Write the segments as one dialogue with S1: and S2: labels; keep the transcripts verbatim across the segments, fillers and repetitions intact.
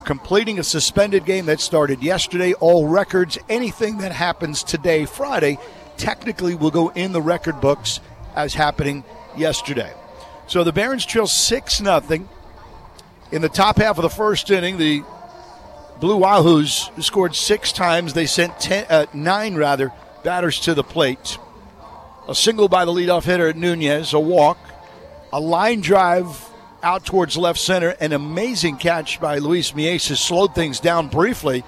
S1: completing a suspended game that started yesterday. All records, anything that happens today, Friday, technically will go in the record books as happening yesterday. So the Barons trail six nothing. In the top half of the first inning, the Blue Wahoos scored six times. They sent ten, uh, nine rather batters to the plate. A single by the leadoff hitter Nunez, a walk, a line drive out towards left center, an amazing catch by Luis Mieses slowed things down briefly.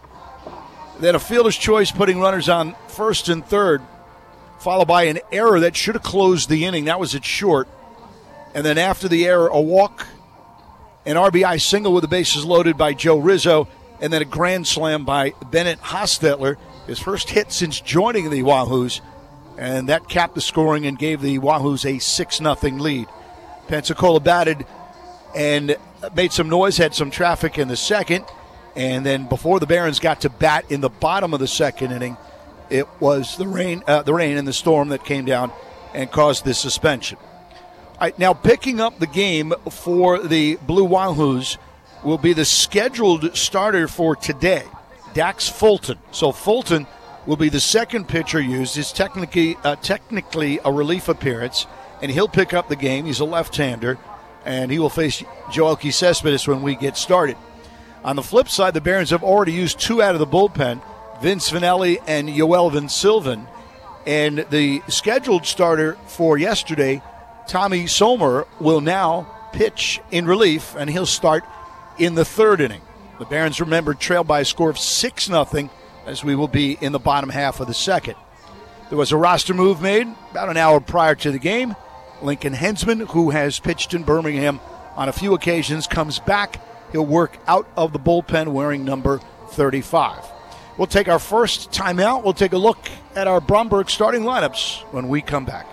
S1: Then a fielder's choice putting runners on first and third, followed by an error that should have closed the inning. That was at short. And then after the error, a walk, an R B I single with the bases loaded by Joe Rizzo, and then a grand slam by Bennett Hostetler, his first hit since joining the Wahoos, and that capped the scoring and gave the Wahoos a six nothing lead. Pensacola batted and made some noise, had some traffic in the second, and then before the Barons got to bat in the bottom of the second inning, it was the rain, uh, the rain and the storm that came down and caused this suspension. All right, now picking up the game for the Blue Wahoos will be the scheduled starter for today, Dax Fulton. So Fulton will be the second pitcher used. It's technically uh, technically a relief appearance, and he'll pick up the game. He's a left-hander, and he will face Joelky Cespedes when we get started. On the flip side, the Barons have already used two out of the bullpen, Vince Vanelli and Yoel Van Sylvan, and the scheduled starter for yesterday, Tommy Somer, will now pitch in relief, and he'll start in the third inning. The Barons, remember, trail by a score of six nothing as we will be in the bottom half of the second. There was a roster move made about an hour prior to the game. Lincoln Hensman, who has pitched in Birmingham on a few occasions, comes back. He'll work out of the bullpen wearing number thirty-five. We'll take our first timeout. We'll take a look at our Bromberg starting lineups when we come back.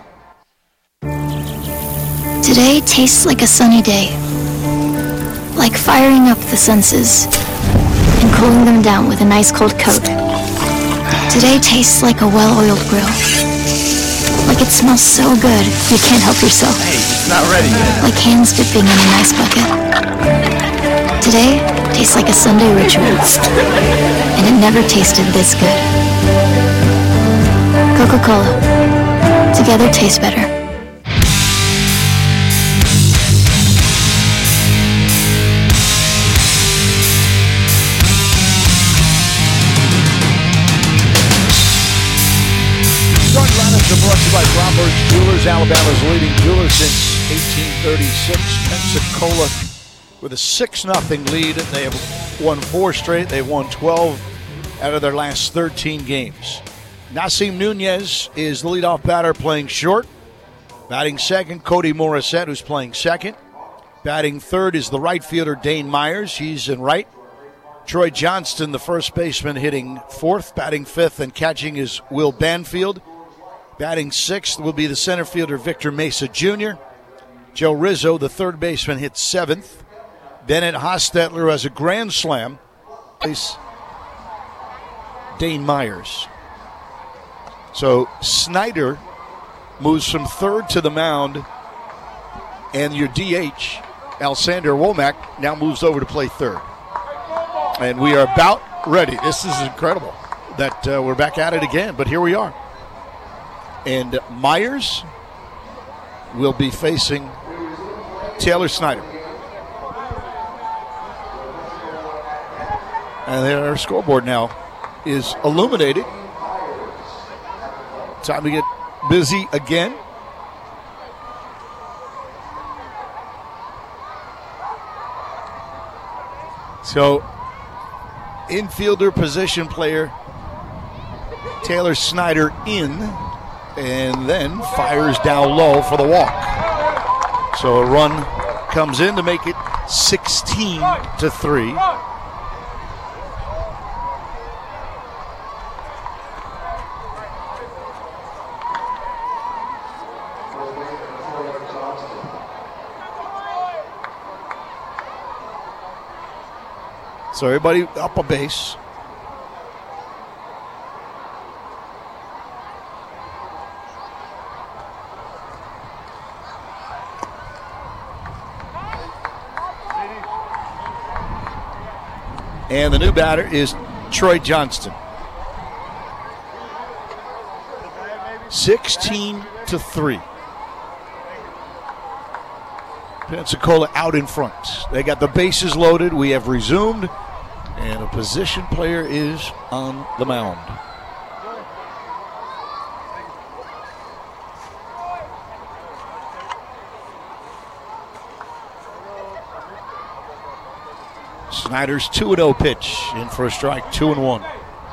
S2: Today tastes like a sunny day, like firing up the senses and cooling them down with a nice cold coat. Today tastes like a well-oiled grill, like it smells so good you can't help yourself.
S3: Hey, it's not ready yet.
S2: Like hands dipping in an ice bucket. Today tastes like a Sunday ritual, and it never tasted this good. Coca-Cola. Together tastes better.
S1: Brought to you by Bromberg's Jewelers, Alabama's leading jeweler since eighteen thirty-six. Pensacola with a six nothing lead. They have won four straight. They've won twelve out of their last thirteen games. Nasim Nunez is the leadoff batter playing short. Batting second, Cody Morissette, who's playing second. Batting third is the right fielder, Dane Myers. He's in right. Troy Johnston, the first baseman, hitting fourth. Batting fifth and catching is Will Banfield. Batting sixth will be the center fielder, Victor Mesa Junior Joe Rizzo, the third baseman, hits seventh. Bennett Hostetler has a grand slam. Dane Myers. So Snyder moves from third to the mound, and your D H, Alexander Womack, now moves over to play third. And we are about ready. This is incredible that uh, we're back at it again, but here we are. And Myers will be facing Taylor Snyder. And then our scoreboard now is illuminated. Time to get busy again. So, infielder position player Taylor Snyder in, and then fires down low for the walk. So a run comes in to make it sixteen to three. So everybody up a base. And the new batter is Troy Johnston. sixteen to three. Pensacola out in front. They got the bases loaded. We have resumed. And a position player is on the mound. Snyder's two and oh pitch. In for a strike, two and one.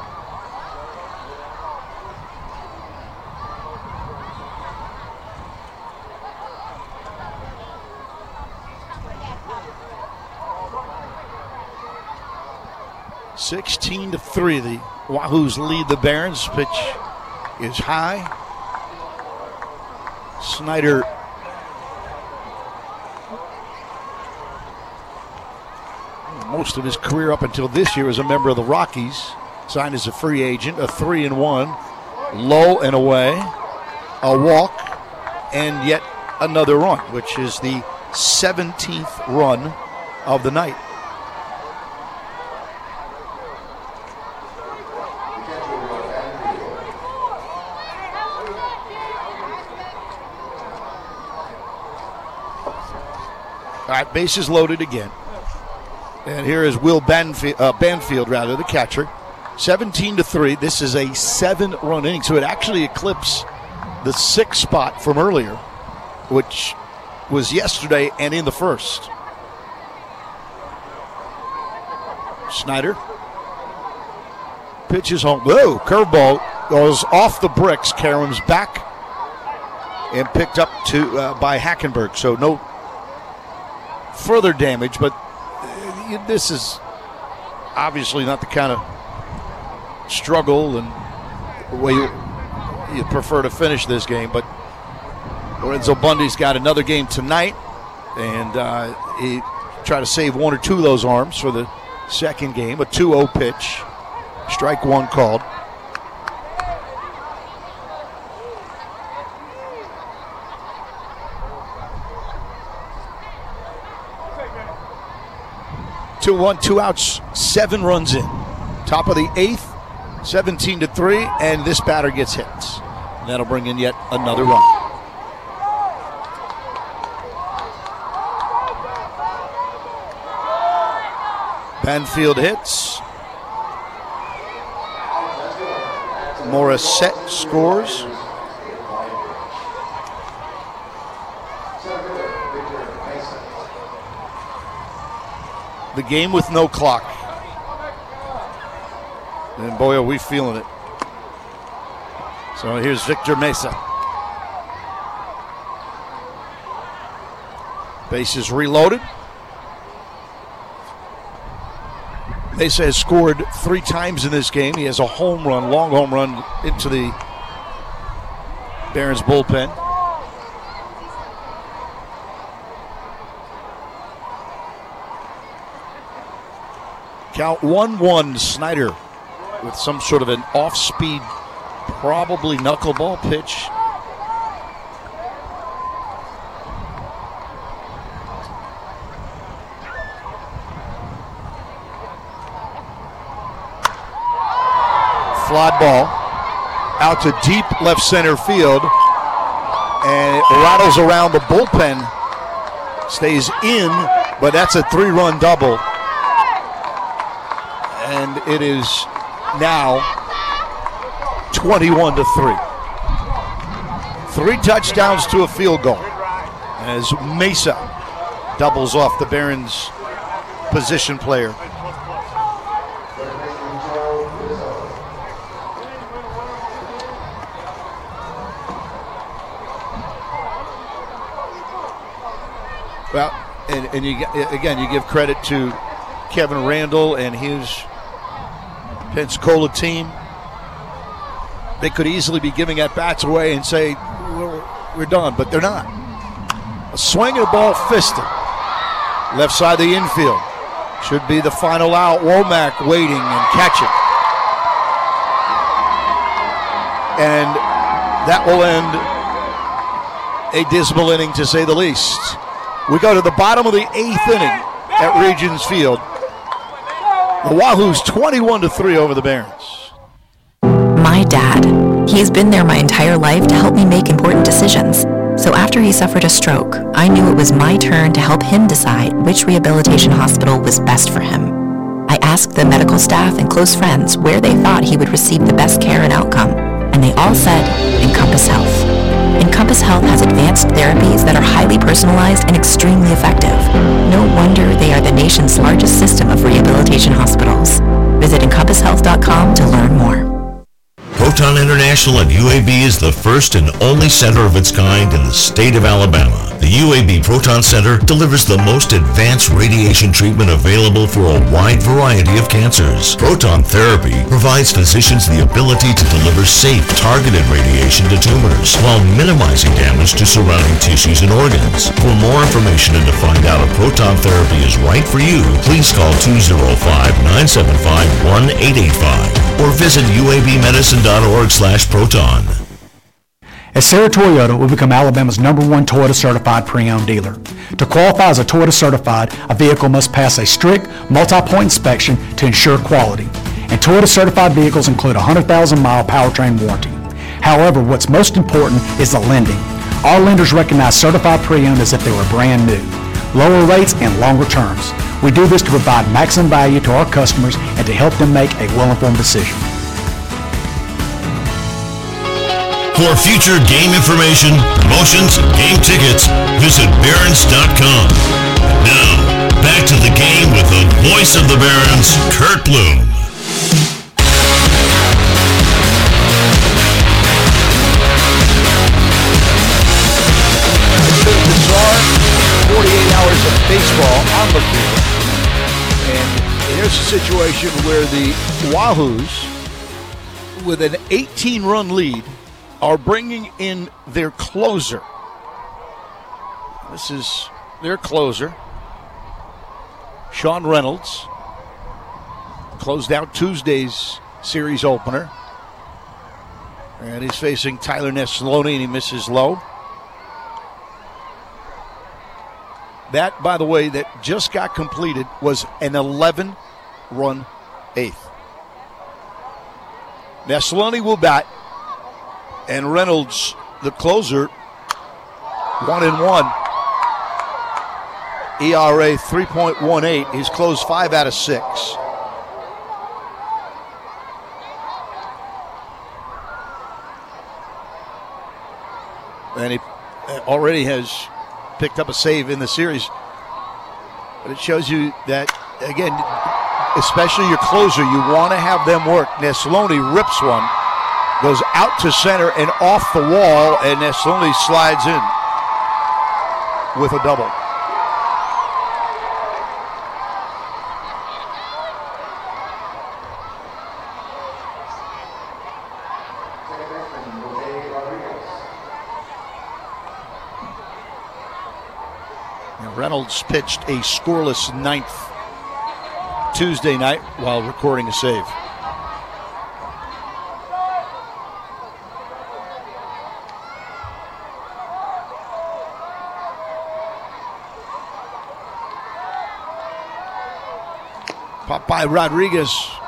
S1: sixteen to three, the Wahoos lead the Barons. Pitch is high. Snyder most of his career up until this year as a member of the Rockies. Signed as a free agent, a three and one. Low and away, a walk, and yet another run, which is the seventeenth run of the night. All right, bases loaded again. And here is Will Banfield, uh, Banfield, rather, the catcher. seventeen to three. This is a seven-run inning, so it actually eclipsed the sixth spot from earlier, which was yesterday and in the first. Snyder pitches home. Whoa, curveball goes off the bricks. Karem's back and picked up to uh, by Hackenberg. So no further damage, but this is obviously not the kind of struggle and the way you, you prefer to finish this game. But Lorenzo Bundy's got another game tonight, and uh, he tried to save one or two of those arms for the second game. A two oh pitch, strike one called. Two one, two outs, seven runs in. Top of the eighth, seventeen to three, and this batter gets hit. And that'll bring in yet another run. Banfield hits. Morissette scores. The game with no clock. And boy, are we feeling it. So here's Victor Mesa. Bases reloaded. Mesa has scored three times in this game. He has a home run, long home run into the Barons bullpen. Count one one, Snyder with some sort of an off-speed, probably knuckleball pitch. Fly ball out to deep left center field, and it rattles around the bullpen. Stays in, but that's a three-run double. And it is now twenty-one to three. Three touchdowns to a field goal as Mesa doubles off the Barons position player. Well, and, and you again, you give credit to Kevin Randall and his Pensacola team. They could easily be giving at bats away and say, we're, we're done, but they're not. A swing and a ball fisted. Left side of the infield. Should be the final out. Womack waiting and catching. And that will end a dismal inning, to say the least. We go to the bottom of the eighth inning at Regions Field. The Wahoos twenty-one to three over the Barons.
S3: My dad. He's been there my entire life to help me make important decisions. So after he suffered a stroke, I knew it was my turn to help him decide which rehabilitation hospital was best for him. I asked the medical staff and close friends where they thought he would receive the best care and outcome, and they all said Encompass Health. Encompass Health has advanced therapies that are highly personalized and extremely effective. No wonder they are the nation's largest system of rehabilitation hospitals. Visit encompass health dot com to learn more.
S4: Proton International at U A B is the first and only center of its kind in the state of Alabama. The U A B Proton Center delivers the most advanced radiation treatment available for a wide variety of cancers. Proton therapy provides physicians the ability to deliver safe, targeted radiation to tumors while minimizing damage to surrounding tissues and organs. For more information and to find out if proton therapy is right for you, please call two oh five, nine seven five, one eight eight five or visit u a b medicine dot org slash proton.
S5: At Sarah Toyota, we've become Alabama's number one Toyota certified pre-owned dealer. To qualify as a Toyota certified, a vehicle must pass a strict multi-point inspection to ensure quality. And Toyota certified vehicles include a one hundred thousand mile powertrain warranty. However, what's most important is the lending. Our lenders recognize certified pre-owned as if they were brand new. Lower rates and longer terms. We do this to provide maximum value to our customers and to help them make a well-informed decision.
S4: For future game information, promotions, and game tickets, visit Barons dot com. Now, back to the game with the voice of the Barons, Kurt Bloom.
S1: Bizarre forty-eight hours of baseball on the field. And here's a situation where the Wahoos, with an eighteen-run lead, are bringing in their closer. This is their closer, Sean Reynolds. Closed out Tuesday's series opener. And he's facing Tyler Neslony, and he misses low. That, by the way, that just got completed was an eleven-run eighth. Neslony will bat. And Reynolds, the closer, one and one. E R A three point one eight. He's closed five out of six. And he already has picked up a save in the series. But it shows you that, again, especially your closer, you want to have them work. Neslony rips one. Goes out to center and off the wall, and Neslony slides in with a double. Now Reynolds pitched a scoreless ninth Tuesday night while recording a save. Popped by Rodriguez.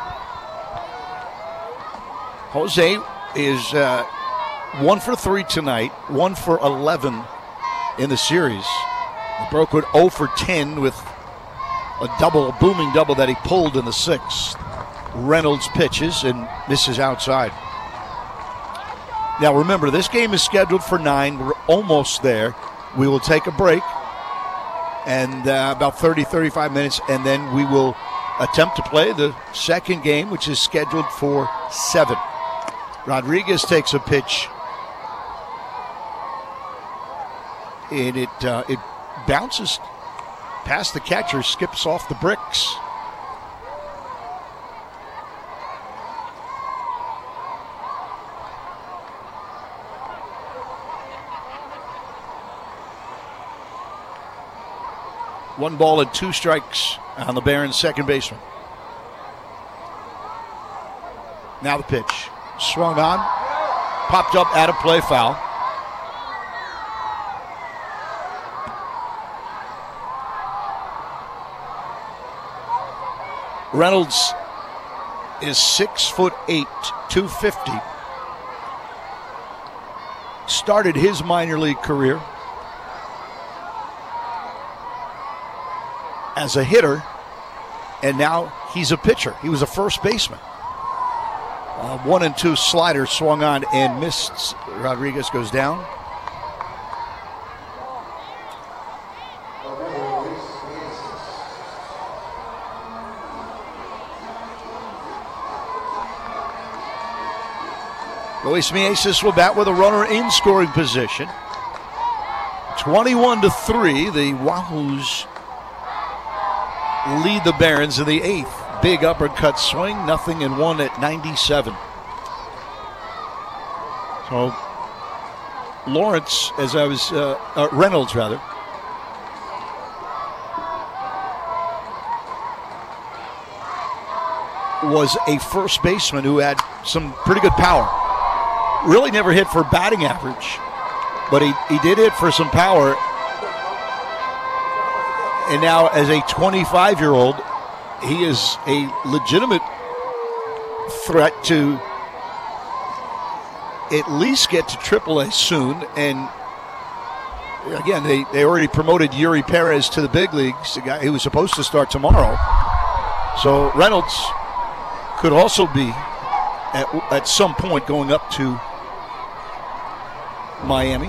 S1: Jose is uh, one for three tonight, one for eleven in the series. He broke with oh for ten with a double, a booming double that he pulled in the sixth. Reynolds pitches and misses outside. Now remember, this game is scheduled for nine. We're almost there. We will take a break and uh, about thirty, thirty-five minutes, and then we will attempt to play the second game, which is scheduled for seven. Rodriguez takes a pitch, and it uh, it bounces past the catcher, skips off the bricks. One ball and two strikes on the Barons' second baseman. Now the pitch. Swung on. Popped up out of play, foul. Reynolds is six foot eight, two fifty. Started his minor league career as a hitter, and now he's a pitcher. He was a first baseman. Uh, one and two slider swung on and missed. Rodriguez goes down. Luis Mieses will bat with a runner in scoring position. twenty-one to three, the Wahoos lead the Barons in the eighth. Big uppercut swing, nothing in one at ninety-seven. So Lawrence, as I was, uh, uh, Reynolds rather, was a first baseman who had some pretty good power. Really never hit for batting average, but he, he did hit for some power. And now as a twenty-five-year-old, he is a legitimate threat to at least get to triple A soon. And again, they, they already promoted Yuri Perez to the big leagues, the guy who was supposed to start tomorrow. So Reynolds could also be at, at some point going up to Miami.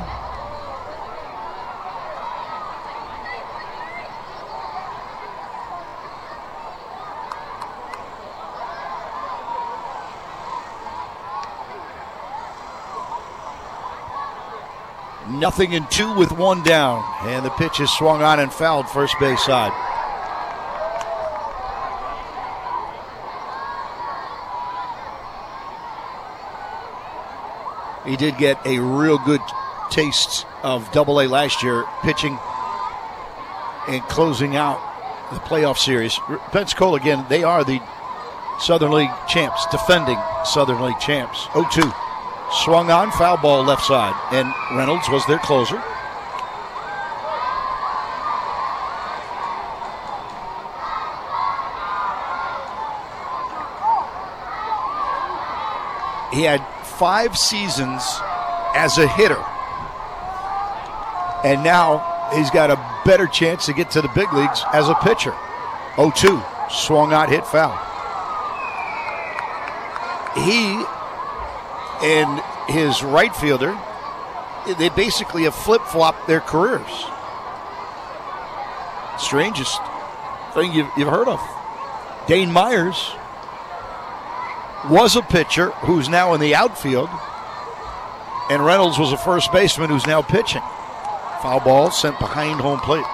S1: Nothing in two with one down. And the pitch is swung on and fouled first base side. He did get a real good taste of Double A last year, pitching and closing out the playoff series. Pensacola, again, they are the Southern League champs, defending Southern League champs. oh two. Swung on, foul ball left side, and Reynolds was their closer. He had five seasons as a hitter, and now he's got a better chance to get to the big leagues as a pitcher. oh two, swung out, hit foul. He and his right fielder, they basically have flip-flopped their careers. Strangest thing you've, you've heard of. Dane Myers was a pitcher who's now in the outfield, and Reynolds was a first baseman who's now pitching. Foul ball sent behind home plate.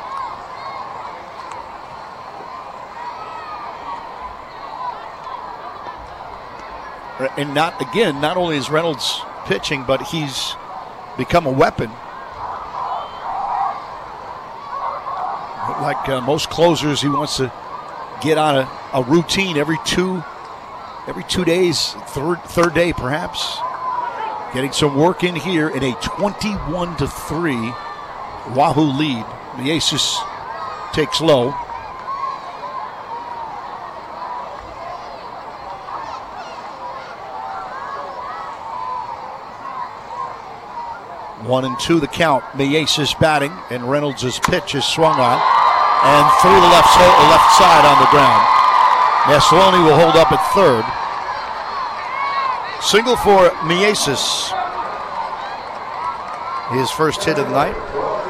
S1: And not, again, not only is Reynolds pitching, but he's become a weapon. Like uh, most closers, he wants to get on a, a routine every two every two days, third, third day perhaps. Getting some work in here in a twenty-one to three Wahoo lead. Mieses takes low. One and two the count. Mieses batting, and Reynolds' pitch is swung on and through the left, left side on the ground. Maslony will hold up at third. Single for Mieses. His first hit of the night.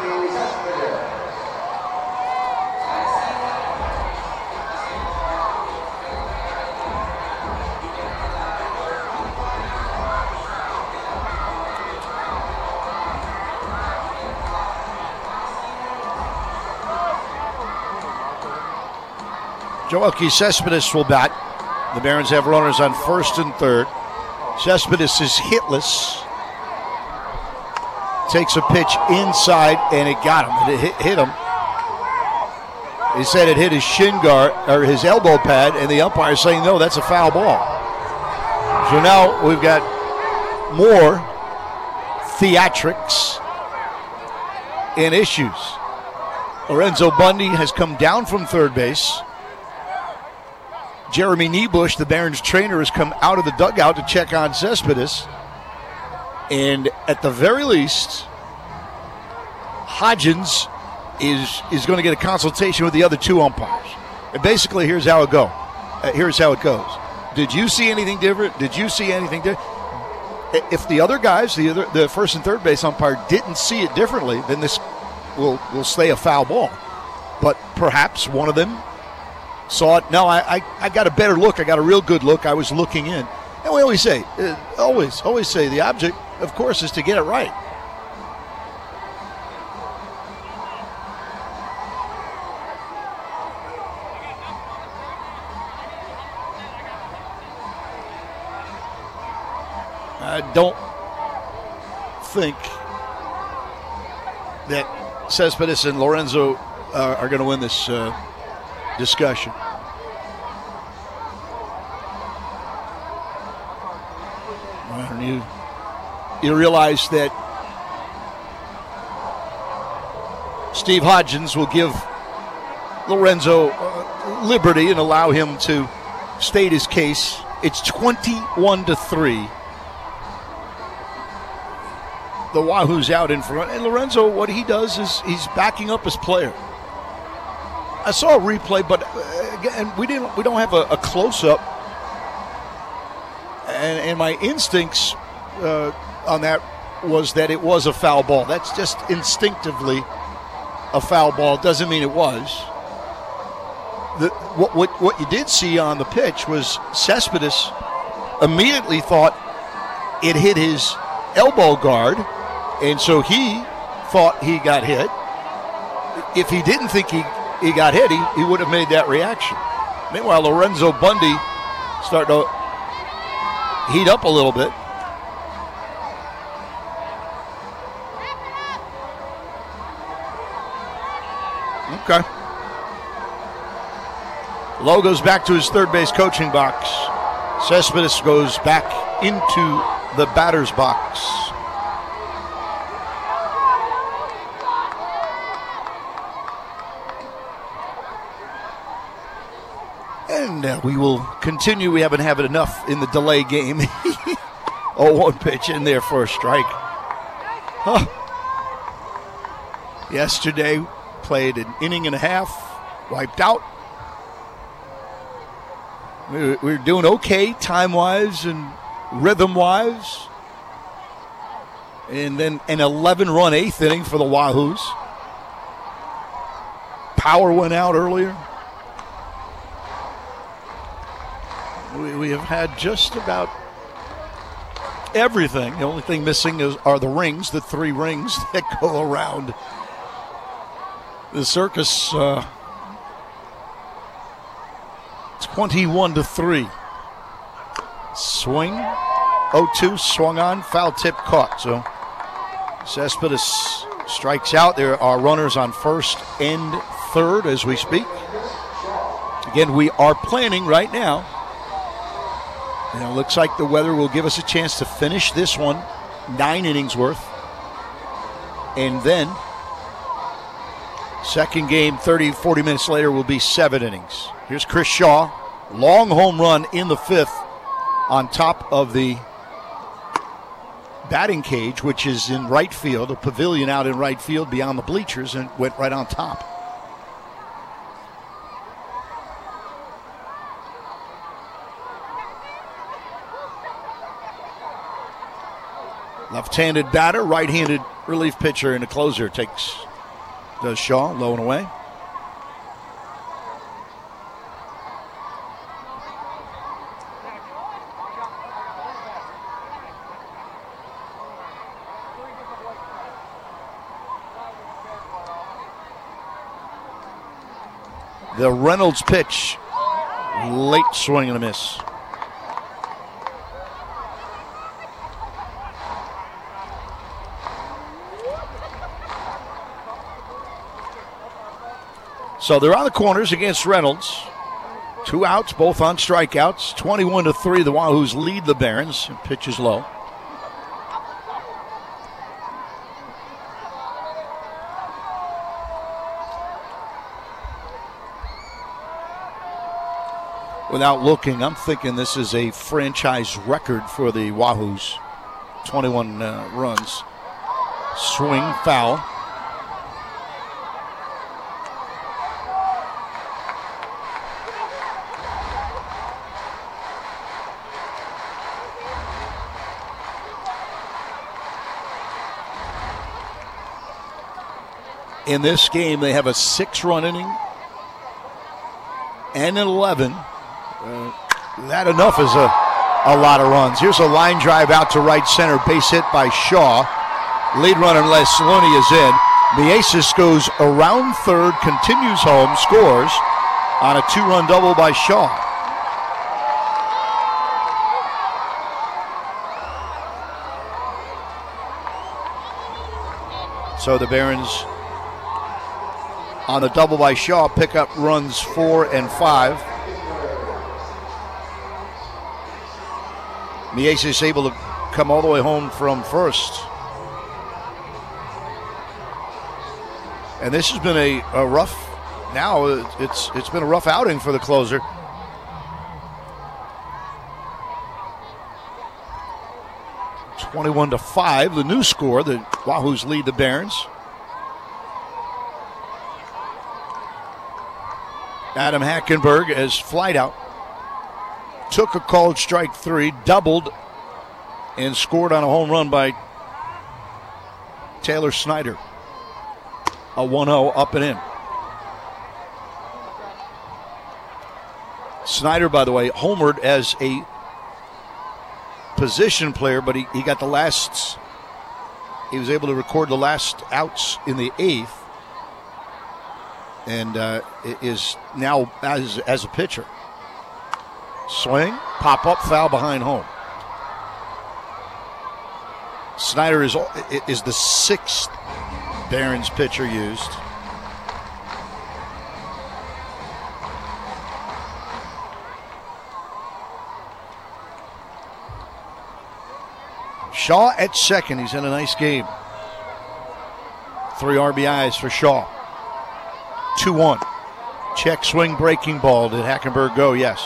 S1: Joaquin Cespedes will bat. The Barons have runners on first and third. Cespedes is hitless. Takes a pitch inside, and it got him. It hit, hit him. He said it hit his shin guard, or his elbow pad, and the umpire saying, no, that's a foul ball. So now we've got more theatrics and issues. Lorenzo Bundy has come down from third base. Jeremy Niebusch, the Barons trainer, has come out of the dugout to check on Cespedes. And at the very least, Hodgins is is going to get a consultation with the other two umpires. And basically, here's how it go. Uh, here's how it goes. Did you see anything different? Did you see anything different? If the other guys, the other, the first and third base umpire, didn't see it differently, then this will will stay a foul ball. But perhaps one of them saw it. No, I, I, I got a better look. I got a real good look. I was looking in. And we always say, uh, always, always say the object, of course, is to get it right. I don't think that Cespedes and Lorenzo uh, are going to win this uh, discussion. Well, you, you realize that Steve Hodgins will give Lorenzo uh, liberty and allow him to state his case. It's twenty-one to three. The Wahoo's out in front. And Lorenzo, what he does is he's backing up his player. I saw a replay, but uh, again, we didn't. We don't have a, a close-up. And, and my instincts uh, on that was that it was a foul ball. That's just instinctively a foul ball. Doesn't mean it was. The, what, what, what you did see on the pitch was Cespedes immediately thought it hit his elbow guard. And so he thought he got hit. If he didn't think he, he got hit, he, he would have made that reaction. Meanwhile, Lorenzo Bundy starting to heat up a little bit. Okay. Lowe goes back to his third base coaching box. Cespedes goes back into the batter's box. And uh, we will continue. We haven't had enough in the delay game. oh one pitch in there for a strike. Huh. Yesterday, played an inning and a half, wiped out. We we're doing okay time-wise and rhythm-wise. And then an eleven-run eighth inning for the Wahoos. Power went out earlier. We, we have had just about everything. The only thing missing is, are the rings, the three rings that go around the circus. Uh, twenty-one to three. Swing. oh two swung on, foul tip caught. So Cespedes strikes out. There are runners on first and third as we speak. Again, we are planning right now. And it looks like the weather will give us a chance to finish this one, nine innings worth. And then, second game, thirty, forty minutes later, will be seven innings. Here's Chris Shaw, long home run in the fifth on top of the batting cage, which is in right field, a pavilion out in right field beyond the bleachers, and went right on top. Left-handed batter, right-handed relief pitcher, and the closer takes, does Shaw, low and away. The Reynolds pitch, late swing and a miss. So they're on the corners against Reynolds. Two outs, both on strikeouts. twenty-one to three, the Wahoos lead the Barons. Pitch is low. Without looking, I'm thinking this is a franchise record for the Wahoos. twenty-one uh, runs. Swing, foul. In this game, they have a six-run inning and an eleven. Uh, that enough is a, a lot of runs. Here's a line drive out to right center, base hit by Shaw. Lead runner Les Saloni is in. Mieses goes around third, continues home, scores on a two-run double by Shaw. So the Barons, on the double by Shaw, pick up runs four and five. Mieses able to come all the way home from first. And this has been a, a rough, now it's it's been a rough outing for the closer. twenty-one to five, the new score. The Wahoos lead the Barons. Adam Hackenberg as flight out. Took a called strike three, doubled, and scored on a home run by Taylor Snyder. A one oh up and in. Snyder, by the way, homered as a position player, but he, he got the last, he was able to record the last outs in the eighth, and uh, is now as, as a pitcher. Swing, pop up, foul behind home. Snyder is is the sixth Barons pitcher used. Shaw at second. He's in a nice game. Three R B Is for Shaw. two one. Check swing breaking ball. Did Hackenberg go? Yes.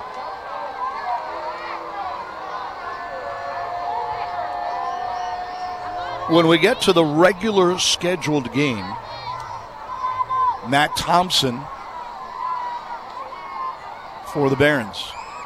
S1: When we get to the regular scheduled game, Matt Thompson for the Barons.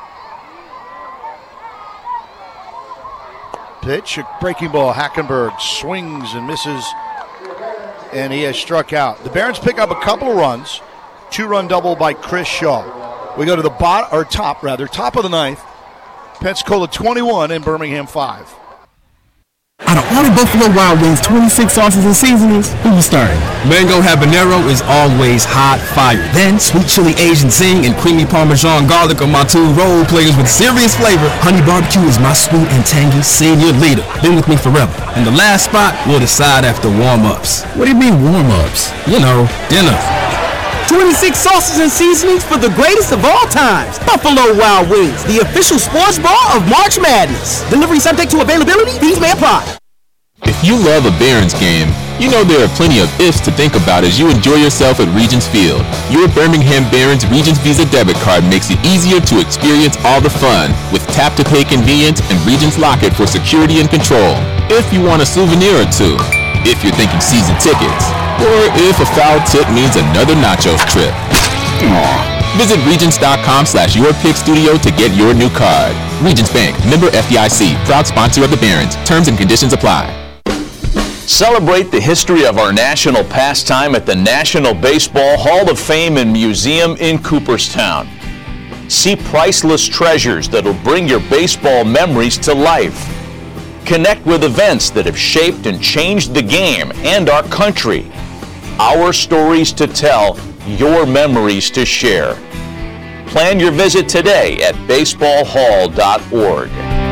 S1: Pitch, a breaking ball. Hackenberg swings and misses, and he has struck out. The Barons pick up a couple of runs. Two-run double by Chris Shaw. We go to the bot or top rather, top of the ninth. Pensacola twenty-one and Birmingham five.
S6: Out of all the Buffalo Wild Wings twenty-six sauces and seasonings, who you starting? Mango habanero is always hot fire. Then sweet chili Asian zing and creamy Parmesan garlic are my two role players with serious flavor. Honey barbecue is my sweet and tangy senior leader. Been with me forever. And the last spot we'll decide after warm-ups. What do you mean warm-ups? You know, dinner. twenty-six sauces and seasonings for the greatest of all times. Buffalo Wild Wings, the official sports bar of March Madness. Delivery subject to availability. Fees may apply.
S7: If you love a Barons game, you know there are plenty of ifs to think about as you enjoy yourself at Regions Field. Your Birmingham Barons Regions Visa debit card makes it easier to experience all the fun with tap-to-pay convenience and Regions Locket for security and control. If you want a souvenir or two, if you're thinking season tickets, or if a foul tip means another nachos trip. Visit Regions.com slash Your Pick Studio to get your new card. Regions Bank, member F D I C, proud sponsor of the Barons. Terms and conditions apply.
S8: Celebrate the history of our national pastime at the National Baseball Hall of Fame and Museum in Cooperstown. See priceless treasures that'll bring your baseball memories to life. Connect with events that have shaped and changed the game and our country. Our stories to tell, your memories to share. Plan your visit today at baseball hall dot org.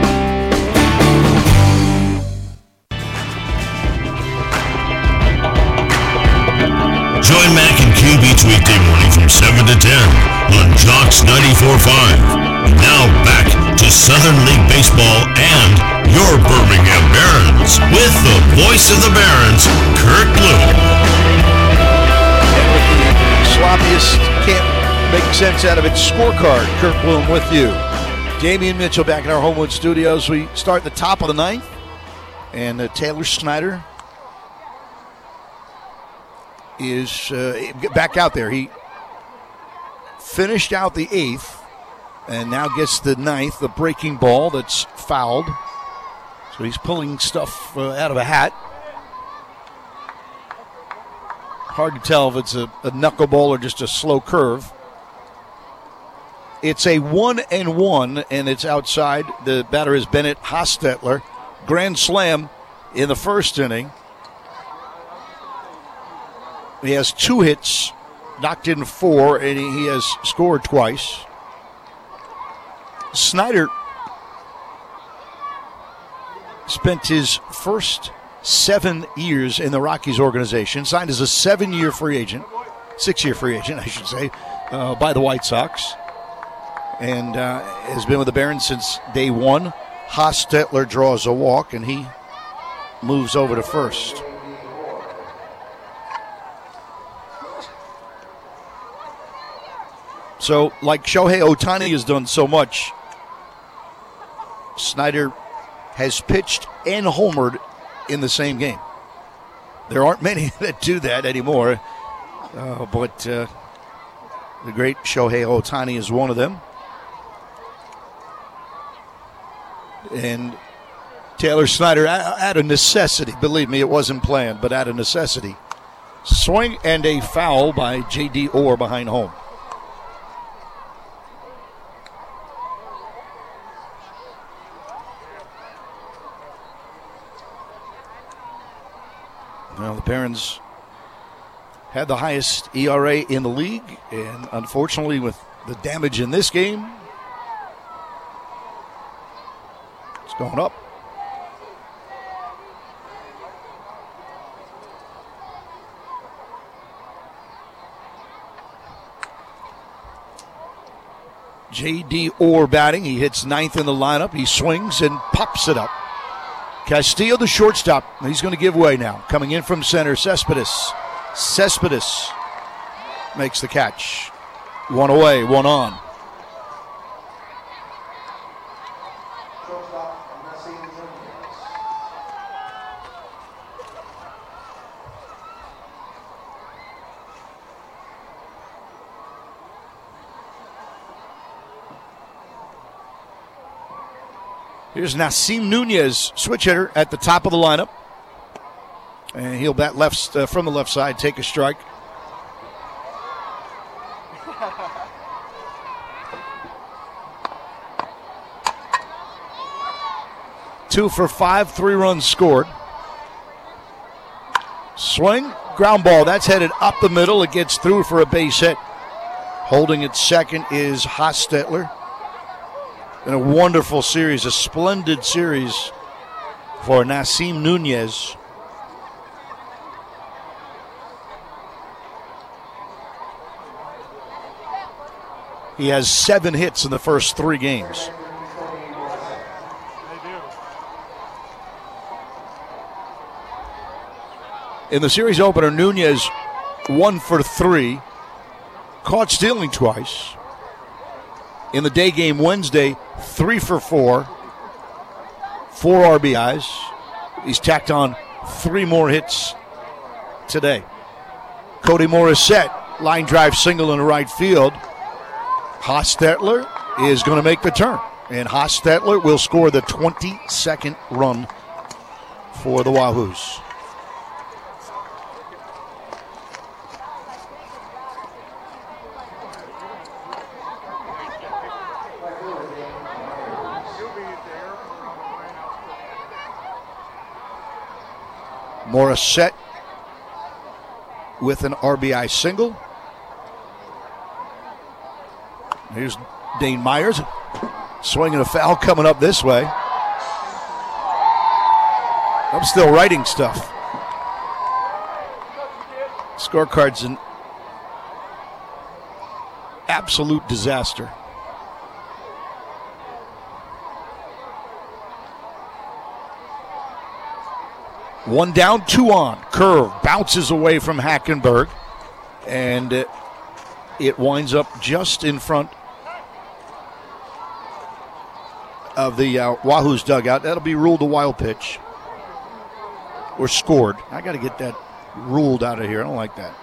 S4: Join Mac and Cube each weekday morning from seven to ten on Jocks ninety-four point five. Now back to Southern League Baseball and your Birmingham Barons with the voice of the Barons, Kurt Blue.
S1: Sloppiest can't Making sense out of its scorecard. Kirk Bloom with you. Damian Mitchell back in our Homewood studios. We start at the top of the ninth. And uh, Taylor Snyder is uh, back out there. He finished out the eighth and now gets the ninth, the breaking ball that's fouled. So he's pulling stuff uh, out of a hat. Hard to tell if it's a, a knuckleball or just a slow curve. It's a one and one, and it's outside. The batter is Bennett Hostetler. Grand slam in the first inning. He has two hits, knocked in four, and he, he has scored twice. Snyder spent his first seven years in the Rockies organization, signed as a seven-year free agent, six-year free agent, I should say, uh, by the White Sox. And uh, has been with the Barons since day one. Hostetler draws a walk, and he moves over to first. So, like Shohei Ohtani has done so much, Snyder has pitched and homered in the same game. There aren't many that do that anymore, uh, but uh, the great Shohei Ohtani is one of them. And Taylor Snyder, out of necessity, believe me, it wasn't planned, but out of necessity. Swing and a foul by J D. Orr behind home. Well, the Barons had the highest E R A in the league, and unfortunately with the damage in this game, it's going up. J D. Orr batting. He hits ninth in the lineup. He swings and pops it up. Castillo, the shortstop. He's going to give way now. Coming in from center, Cespedes. Cespedes makes the catch. One away, one on. Here's Nasim Nunez, switch hitter at the top of the lineup. And he'll bat left uh, from the left side, take a strike. Two for five, three runs scored. Swing, ground ball. That's headed up the middle. It gets through for a base hit. Holding at second is Hostetler. And a wonderful series, a splendid series for Nasim Nunez. He has seven hits in the first three games. In the series opener, Nunez one for three, caught stealing twice. In the day game Wednesday, three for four, four R B Is. He's tacked on three more hits today. Cody Morissette, line drive single in the right field. Hostetler is going to make the turn, and Hostetler will score the twenty-second run for the Wahoos. Morissette with an R B I single. Here's Dane Myers swinging a foul coming up this way. I'm still writing stuff. Scorecard's an absolute disaster. One down, two on. Curve bounces away from Hackenberg. And uh, it winds up just in front of the uh, Wahoo's dugout. That'll be ruled a wild pitch. Or scored. I got to get that ruled out of here. I don't like that.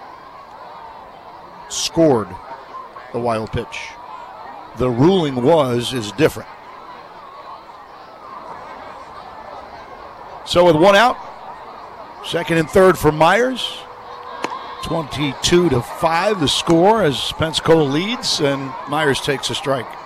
S1: Scored the wild pitch. The ruling was is different. So with one out, second and third for Myers. twenty-two to five the score as Pensacola leads, and Myers takes a strike.